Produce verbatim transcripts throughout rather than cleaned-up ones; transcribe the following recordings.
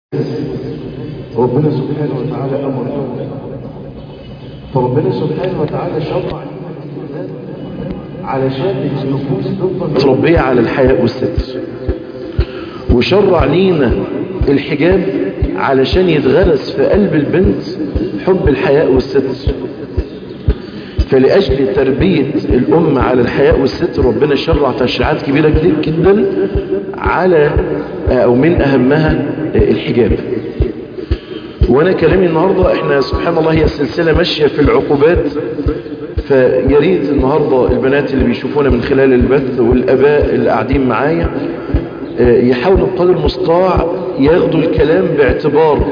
ربنا سبحانه وتعالى أمر فربنا سبحانه وتعالى شرع علشان النفوس تفضل متربية على الحياء والستر، وشرع لينا الحجاب علشان يتغرس في قلب البنت حب الحياء والستر. فلأجل تربية الأم على الحياء والستر ربنا شرع تشريعات كبيرة جدا على أو من أهمها الحجاب. وانا كلامي النهاردة احنا سبحان الله هي السلسلة ماشية في العقوبات، فيريد النهاردة البنات اللي بيشوفونا من خلال البث والاباء اللي قاعدين معايا يحاولوا بقدر المستطاع ياخدوا الكلام باعتبار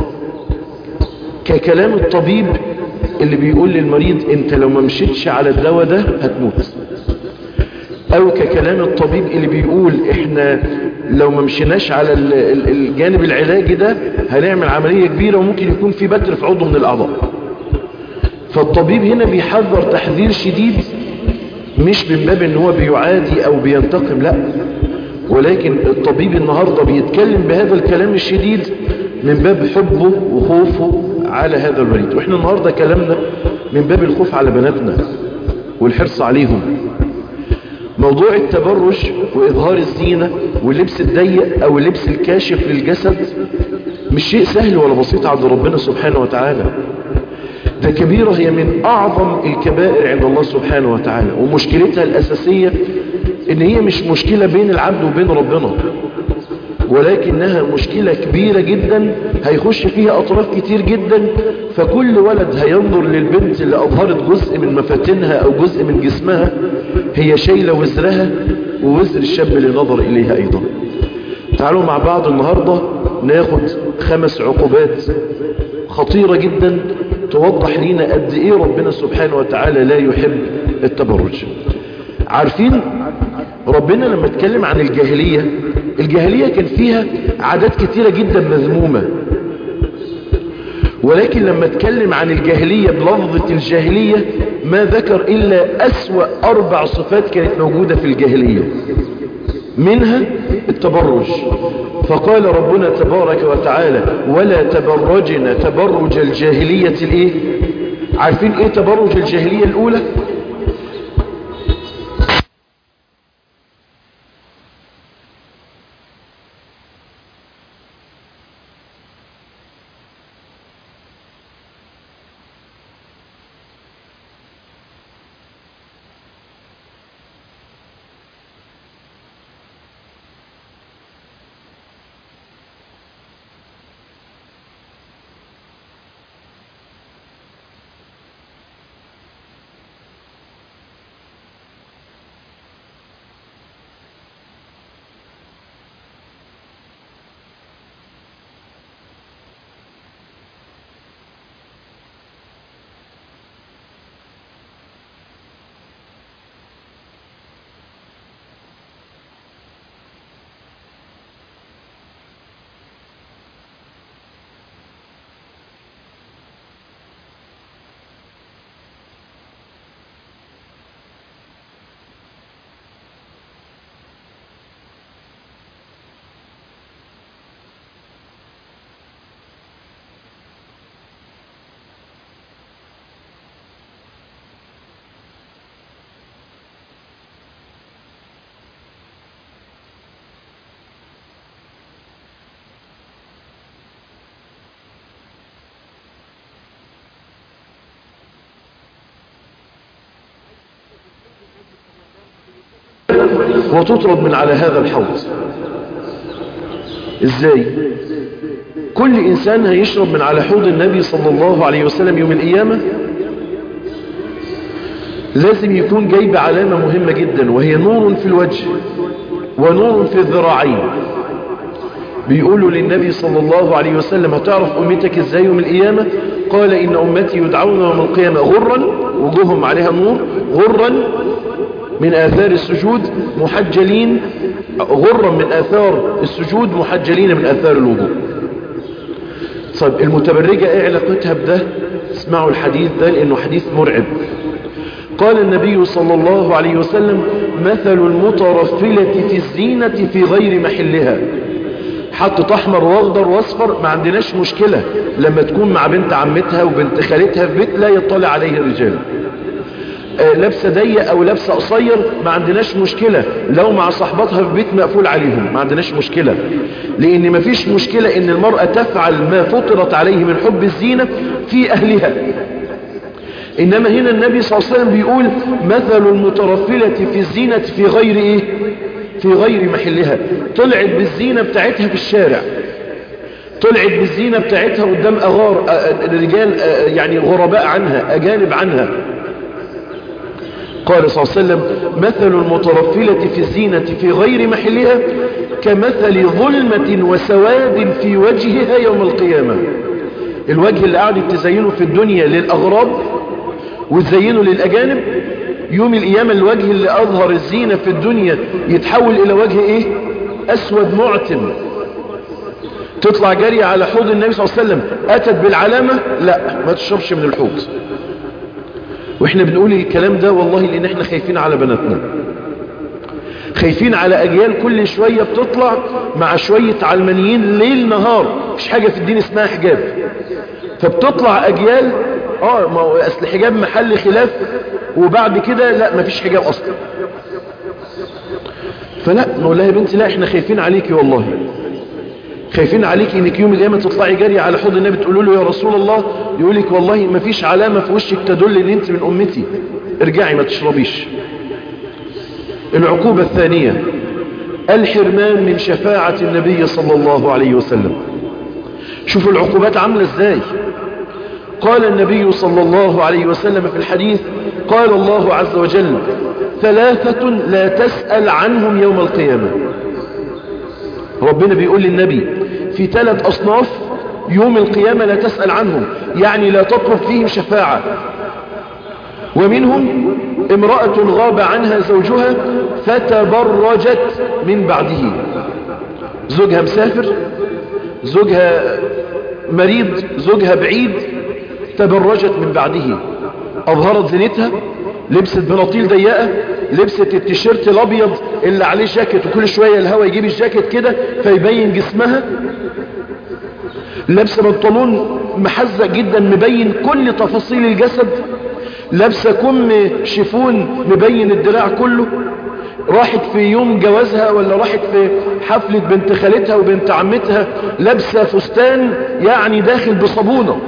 ككلام الطبيب اللي بيقول للمريض انت لو ما مشيتش على الدواء ده هتموت، او ككلام الطبيب اللي بيقول احنا لو ما مشيناش على الجانب العلاجي ده هنعمل عملية كبيرة وممكن يكون في بتر في عضو من الاعضاء. فالطبيب هنا بيحذر تحذير شديد، مش من باب ان هو بيعادي او بينتقم، لا، ولكن الطبيب النهاردة بيتكلم بهذا الكلام الشديد من باب حبه وخوفه على هذا المريض. واحنا النهاردة كلامنا من باب الخوف على بناتنا والحرص عليهم. موضوع التبرج وإظهار الزينة واللبس الضيق أو اللبس الكاشف للجسد مش شيء سهل ولا بسيط عند ربنا سبحانه وتعالى، ده كبيرة هي من أعظم الكبائر عند الله سبحانه وتعالى. ومشكلتها الأساسية إن هي مش مشكلة بين العبد وبين ربنا، ولكنها مشكلة كبيرة جدا هيخش فيها أطراف كتير جدا. فكل ولد هينظر للبنت اللي أظهرت جزء من مفاتنها أو جزء من جسمها هي شايلة وزرها ووزر الشاب اللي نظر إليها أيضا. تعالوا مع بعض النهاردة ناخد خمس عقوبات خطيرة جدا توضح لنا قد إيه ربنا سبحانه وتعالى لا يحب التبرج. عارفين ربنا لما اتكلم عن الجاهلية، الجاهلية كان فيها عادات كتيرة جدا مذمومة، ولكن لما اتكلم عن الجاهلية بلفظة الجاهلية ما ذكر إلا أسوأ أربع صفات كانت موجودة في الجاهلية، منها التبرج. فقال ربنا تبارك وتعالى ولا تبرجنا تبرج الجاهلية الايه؟ عارفين ايه تبرج الجاهلية الأولى؟ وتطرد من على هذا الحوض. ازاي؟ كل انسان هيشرب من على حوض النبي صلى الله عليه وسلم يوم القيامة لازم يكون جايب علامة مهمة جدا، وهي نور في الوجه ونور في الذراعين. بيقولوا للنبي صلى الله عليه وسلم هتعرف امتك ازاي يوم القيامة؟ قال ان امتي يدعون يوم القيامة غرا، وجوههم عليها نور، غرا من آثار السجود محجلين، غرا من آثار السجود محجلين من آثار الوضوء. طيب المتبرجة ايه علاقتها بده؟ اسمعوا الحديث ده لانه حديث مرعب. قال النبي صلى الله عليه وسلم مثل المترفلة في الزينة في غير محلها حطت احمر واخضر واصفر ما عندناش مشكلة لما تكون مع بنت عمتها وبنت خالتها في بيت لا يطلع عليه الرجال. آه لابسه ضيق او لابسه قصير ما عندناش مشكلة لو مع صحباتها في بيت مقفول عليهم ما عندناش مشكلة، لان ما فيش مشكلة ان المرأة تفعل ما فطرت عليه من حب الزينة في اهلها. انما هنا النبي صلى الله عليه وسلم بيقول مثل المترفلة في الزينة في غير ايه في غير محلها. طلعت بالزينة بتاعتها في الشارع، طلعت بالزينة بتاعتها قدام أغار الرجال يعني غرباء عنها أجانب عنها. قال صلى الله عليه وسلم مثل المترفلة في الزينة في غير محلها كمثل ظلمة وسواد في وجهها يوم القيامة. الوجه اللي قاعد تزينه في الدنيا للأغراب وتزينه للأجانب، يوم القيامة الوجه اللي أظهر الزينة في الدنيا يتحول إلى وجه إيه؟ أسود معتم. تطلع جارية على حوض النبي صلى الله عليه وسلم أتت بالعلامة لا ما تشربش من الحوض. وإحنا بنقول الكلام ده والله لأن إحنا خايفين على بناتنا، خايفين على أجيال كل شوية بتطلع مع شوية علمانيين ليل نهار، مش حاجة في الدين اسمها حجاب، فبتطلع أجيال اه ما هو اصل حجاب محل خلاف وبعد كده لا ما فيش حجاب اصلا. فلا نقول لها يا بنتي لا احنا خايفين عليكي والله، خايفين عليكي انك يوم القيامه تطلعي جاريه على حوض النبي تقول له يا رسول الله، يقول لك والله ما فيش علامه في وشك تدل ان انت من امتي، ارجعي ما تشربيش. العقوبه الثانيه الحرمان من شفاعه النبي صلى الله عليه وسلم. شوفوا العقوبات عامله ازاي. قال النبي صلى الله عليه وسلم في الحديث قال الله عز وجل ثلاثة لا تسأل عنهم يوم القيامة. ربنا بيقول للنبي في ثلاث أصناف يوم القيامة لا تسأل عنهم، يعني لا تطلب فيهم شفاعة. ومنهم امرأة غاب عنها زوجها فتبرجت من بعده، زوجها مسافر، زوجها مريض، زوجها بعيد، تبرجت من بعده، أظهرت زينتها، لبست بناطيل ضيقة، لبست التيشيرت الأبيض اللي عليه جاكيت وكل شوية الهواء يجيب الجاكيت كده فيبين جسمها، لابسة بنطلون محزق جدا مبين كل تفاصيل الجسد، لابسة كم شيفون مبين الدراع كله، راحت في يوم جوازها ولا راحت في حفلة بنت خالتها وبنت عمتها لابسة فستان يعني داخل بصابونة،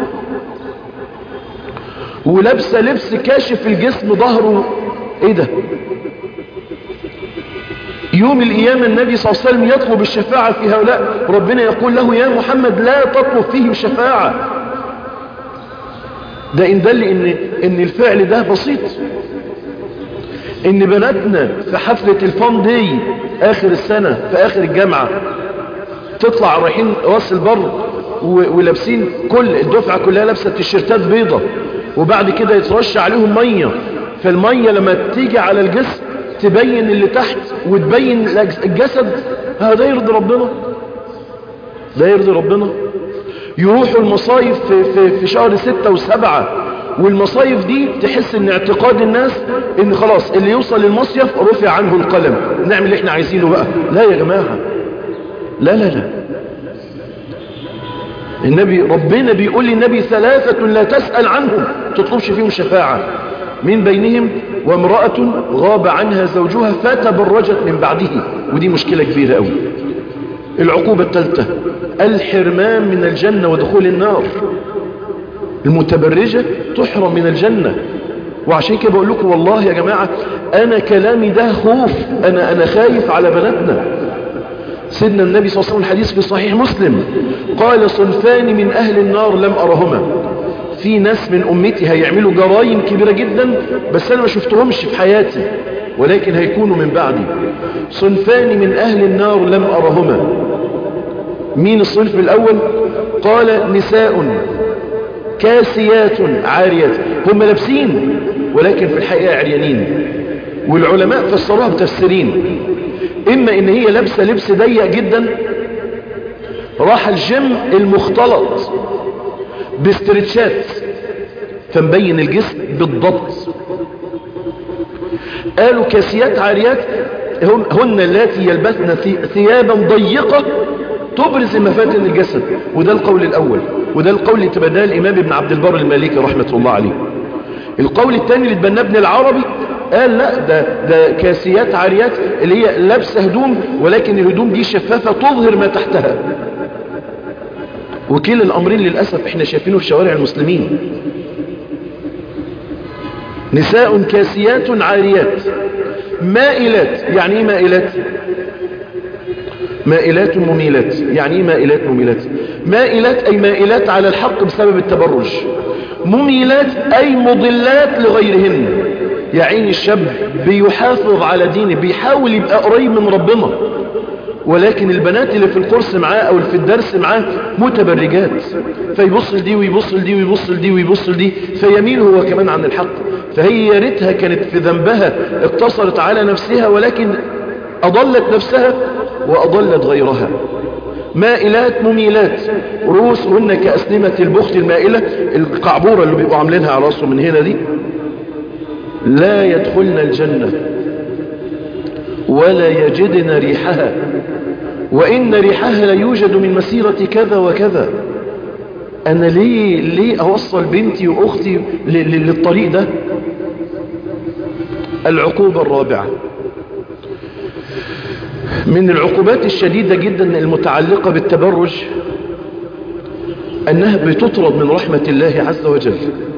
ولابسه لبس كاشف الجسم ظهره. ايه ده؟ يوم القيامه النبي صلى الله عليه وسلم يطلب الشفاعه في هؤلاء، ربنا يقول له يا محمد لا تطلب فيهم شفاعه. ده ان دل ان ان الفعل ده بسيط. ان بناتنا في حفله الفان دي اخر السنه في اخر الجامعه تطلع رايحين راس البر ولابسين كل الدفعه كلها لابسه تيشيرتات بيضه، وبعد كده يترش عليهم مية، فالمية لما تيجي على الجسم تبين اللي تحت وتبين الجسد. هذا يرضي ربنا؟ ده يرضي ربنا؟ يروحوا المصايف في, في, في شهر ستة وسبعة، والمصايف دي تحس ان اعتقاد الناس ان خلاص اللي يوصل للمصيف رفع عنه القلم، نعمل اللي احنا عايزينه بقى. لا يا جماعة، لا لا لا. النبي ربنا بيقول للنبي ثلاثة لا تسأل عنهم تطلبش فيهم شفاعة، من بينهم وامرأة غاب عنها زوجها فتبرجت من بعده، ودي مشكلة كبيرة قوي. العقوبة الثالثة الحرمان من الجنة ودخول النار. المتبرجة تحرم من الجنة. وعشان كده بقول لكم والله يا جماعة أنا كلامي ده خوف، أنا أنا خايف على بناتنا. سيدنا النبي صلى الله عليه وسلم الحديث في صحيح مسلم قال صنفان من أهل النار لم أرهما. في ناس من أمتي هيعملوا جرائم كبيرة جدا بس أنا ما شفتهمش في حياتي، ولكن هيكونوا من بعدي. صنفان من أهل النار لم أرهما. مين الصنف الأول؟ قال نساء كاسيات عاريات، هم لابسين ولكن في الحقيقة عريانين. والعلماء فسروها بتفسيرين، إما إن هي لابسة لبس ضيق جدا، راح الجيم المختلط باسترتشات فمبين الجسم بالضبط. قالوا كاسيات عاريات هن اللاتي يلبسن ثيابا ضيقة تبرز مفاتن الجسد. وده القول الأول، وده القول اللي تبناه الإمام ابن عبد البر المالكي رحمة الله عليه. القول الثاني اللي تبناه ابن العربي قال لا، ده, ده كاسيات عاريات اللي هي لابسة هدوم ولكن الهدوم دي شفافة تظهر ما تحتها. وكلا الأمرين للأسف احنا شايفينه في شوارع المسلمين. نساء كاسيات عاريات مائلات. يعني ايه مائلات؟ مائلات مميلات. يعني ايه مائلات مميلات؟ مائلات أي مائلات على الحق بسبب التبرج، مميلات أي مضلات لغيرهن. يعين الشاب بيحافظ على دينه، بيحاول يبقى قريب من ربنا، ولكن البنات اللي في القرص معاه او في الدرس معاه متبرجات، فيبص لدي ويبص لدي ويبص لدي ويبص لدي، فيميل هو كمان عن الحق. فهي يا ريتها كانت في ذنبها اقتصرت على نفسها، ولكن اضلت نفسها واضلت غيرها. مائلات مميلات، رؤوسهن كأسنمة البخت المائلة، القعبورة اللي بيبقوا عاملينها على راسهم من هنا دي، لا يدخلن الجنة ولا يجدن ريحها، وإن ريحها لا يوجد من مسيرة كذا وكذا. أنا ليه, ليه أوصل بنتي وأختي للطريق ده؟ العقوبة الرابعة من العقوبات الشديدة جدا المتعلقة بالتبرج أنها بتطرد من رحمة الله عز وجل.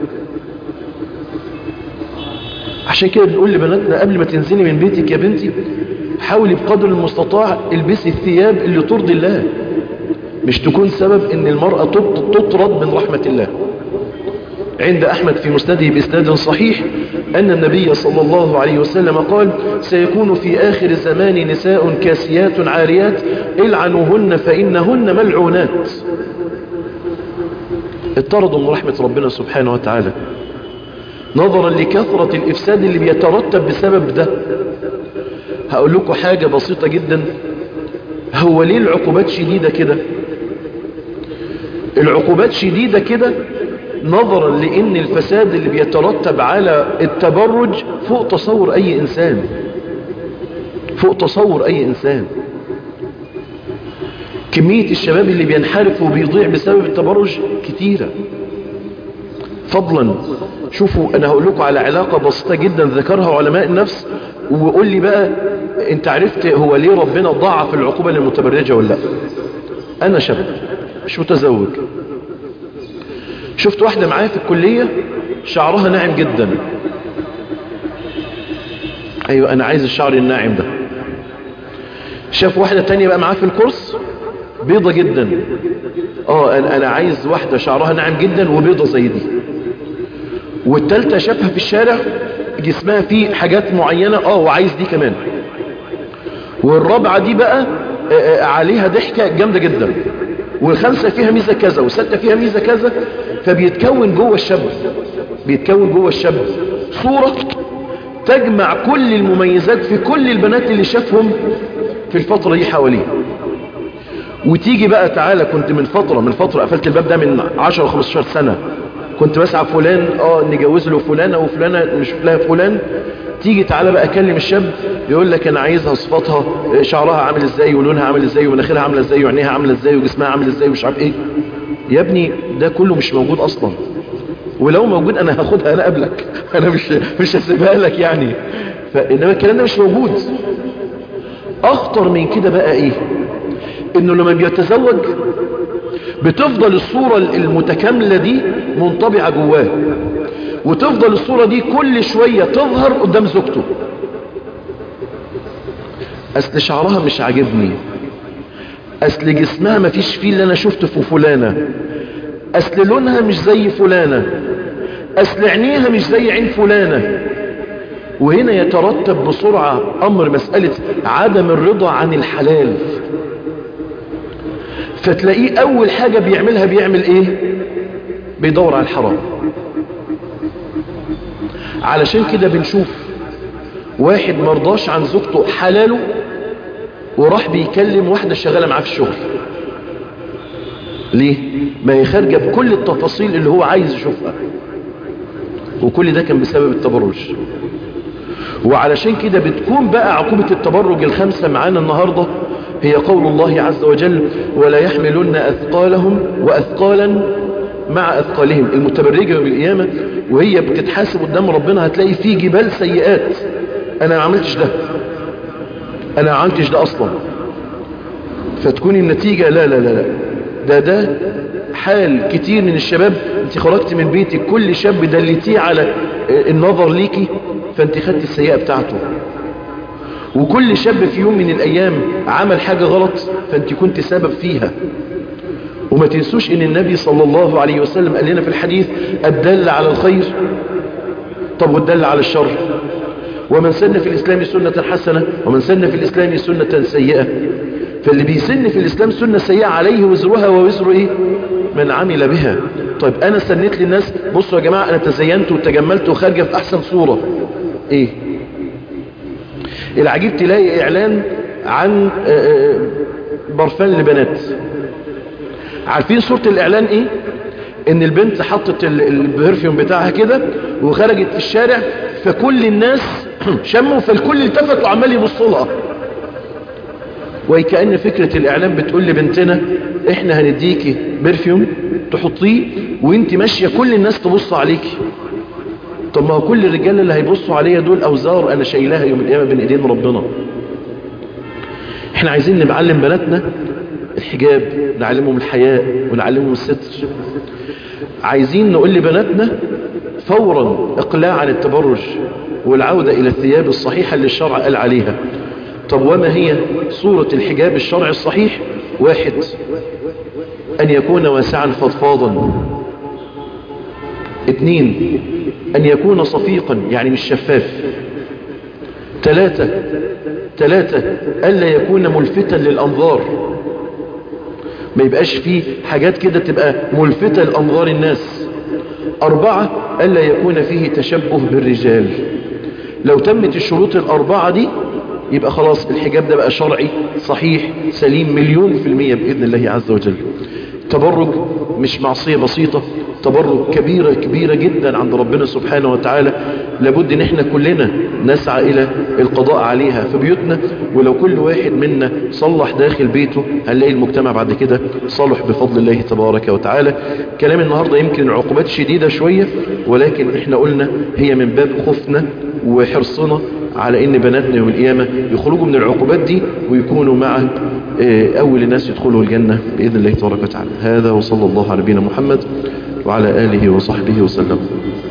عشان كده بنقول لبناتنا قبل ما تنزلي من بيتك يا بنتي حاولي بقدر المستطاع البسي الثياب اللي ترضي الله، مش تكون سبب ان المرأة تطرد من رحمة الله. عند أحمد في مسنده بإسناد صحيح أن النبي صلى الله عليه وسلم قال: سيكون في آخر الزمان نساء كاسيات عاريات العنوهن فإنهن ملعونات. اطردوا من رحمة ربنا سبحانه وتعالى نظرا لكثرة الإفساد اللي بيترتب بسبب ده. هقول لكم حاجة بسيطة جدا، هو ليه العقوبات شديدة كده؟ العقوبات شديدة كده نظرا لأن الفساد اللي بيترتب على التبرج فوق تصور أي إنسان، فوق تصور أي إنسان. كمية الشباب اللي بينحرف وبيضيع بسبب التبرج كتيرة. فضلا شوفوا، أنا هقول لكم على علاقة بسيطة جدا ذكرها علماء النفس، وقول لي بقى انت عرفت هو ليه ربنا ضاعف العقوبة للمتبرجة ولا لا. أنا شاب مش متزوج، شفت واحدة معايا في الكلية شعرها ناعم جدا. أيوة أنا عايز الشعر الناعم ده. شاف واحدة تانية بقى معاه في الكورس بيضة جدا. اه أنا عايز واحدة شعرها ناعم جدا وبيضة زي دي. والتالتة شافها في الشارع جسمها فيه حاجات معينة اه وعايز دي كمان. والرابعة دي بقى عليها ضحكة جامدة جدا. والخمسة فيها ميزة كذا والستة فيها ميزة كذا. فبيتكون جوه الشاب بيتكون جوه الشاب صورة تجمع كل المميزات في كل البنات اللي شافهم في الفترة دي حواليه. وتيجي بقى تعالى، كنت من فترة من فترة قفلت الباب ده من عشرة خمستاشر سنة، كنت بسعى فلان اه نجوز له فلانة وفلانة نشوف لها فلان. تيجي تعالى بقى اكلم الشاب يقول لك انا عايزها صفاتها شعرها عامل ازاي ولونها عامل ازاي ومناخيرها عامله ازاي وعينيها عامله ازاي وجسمها عامل ازاي ومش عارف ايه. يا ابني ده كله مش موجود اصلا، ولو موجود انا هاخدها انا قبلك، انا مش مش هسيبها لك يعني. فانما الكلام ده مش موجود. اخطر من كده بقى ايه؟ انه لما بيتزوج بتفضل الصورة المتكاملة دي منطبعة جواه، وتفضل الصورة دي كل شوية تظهر قدام زوجته. اصل شعرها مش عاجبني، اصل جسمها ما فيش فيه اللي انا شفته في فلانة، اصل لونها مش زي فلانة، اصل عينيها مش زي عين فلانة. وهنا يترتب بسرعة امر مسألة عدم الرضا عن الحلال. فتلاقيه اول حاجة بيعملها بيعمل ايه؟ بيدور على الحرام. علشان كده بنشوف واحد مرضاش عن زوجته حلاله وراح بيكلم واحدة شغالة معاه في الشغل. ليه؟ ما هي خارجة بكل التفاصيل اللي هو عايز يشوفها، وكل ده كان بسبب التبرج. وعلشان كده بتكون بقى عقوبة التبرج الخمسة معانا النهاردة هي قول الله عز وجل ولا يحملن أثقالهم وأثقالا مع أثقالهم. المتبرجة بالقيامة وهي بتتحاسب قدام ربنا هتلاقي فيه جبال سيئات. أنا ما عملتش ده، أنا ما عملتش ده أصلا، فتكون النتيجة لا لا لا لا ده ده حال كتير من الشباب. انت خرجت من بيتك كل شاب دلتيه على النظر ليكي فانت خدت السيئة بتاعته، وكل شاب في يوم من الأيام عمل حاجة غلط فانت كنت سبب فيها. وما تنسوش ان النبي صلى الله عليه وسلم قال لنا في الحديث الدل على الخير طب والدل على الشر، ومن سن في الإسلام سنة حسنة ومن سن في الإسلام سنة سيئة. فاللي بيسن في الإسلام سنة سيئة عليه وزرها ووزر إيه؟ من عمل بها. طيب أنا سنيت للناس بصوا يا جماعة أنا تزينت وتجملت وخارجة في أحسن صورة، إيه العجيب تلاقي إعلان عن برفان لبنات. عارفين صورة الإعلان إيه؟ إن البنت حطت البرفيوم بتاعها كده وخرجت في الشارع فكل الناس شموا فالكل التفت وعمال يبص لها، وكأن فكرة الإعلام بتقول لبنتنا إحنا هنديكي برفيوم تحطيه وإنت ماشية كل الناس تبص عليكي. طب ما هو كل الرجال اللي هيبصوا عليا دول أوزار أنا شايلها يوم القيامة بين إيدين ربنا. إحنا عايزين نعلم بناتنا الحجاب، نعلمهم الحياء ونعلمهم الستر. عايزين نقول لبناتنا فورا اقلاع عن التبرج والعودة إلى الثياب الصحيحة اللي الشرع قال عليها. طب وما هي صورة الحجاب الشرعي الصحيح؟ واحد أن يكون واسعا فضفاضا. اثنين أن يكون صفيقا يعني مش شفاف. ثلاثة ثلاثة ألا يكون ملفتا للأنظار، ما يبقاش فيه حاجات كده تبقى ملفتة لأنظار الناس. أربعة ألا يكون فيه تشبه بالرجال. لو تمت الشروط الأربعة دي يبقى خلاص الحجاب ده بقى شرعي صحيح سليم مليون في المية بإذن الله عز وجل. تبرج مش معصية بسيطة، تبرج كبيرة كبيرة جدا عند ربنا سبحانه وتعالى. لابد ان احنا كلنا نسعى الى القضاء عليها في بيوتنا، ولو كل واحد منا صلح داخل بيته هنلاقي المجتمع بعد كده صلح بفضل الله تبارك وتعالى. كلام النهاردة يمكن العقوبات شديدة شوية، ولكن احنا قلنا هي من باب خوفنا وحرصنا على ان بناتنا يوم القيامة يخرجوا من العقوبات دي ويكونوا مع اول الناس يدخلوا الجنة بإذن الله تبارك وتعالى. هذا وصلى الله على نبينا محمد وعلى آله وصحبه وسلم.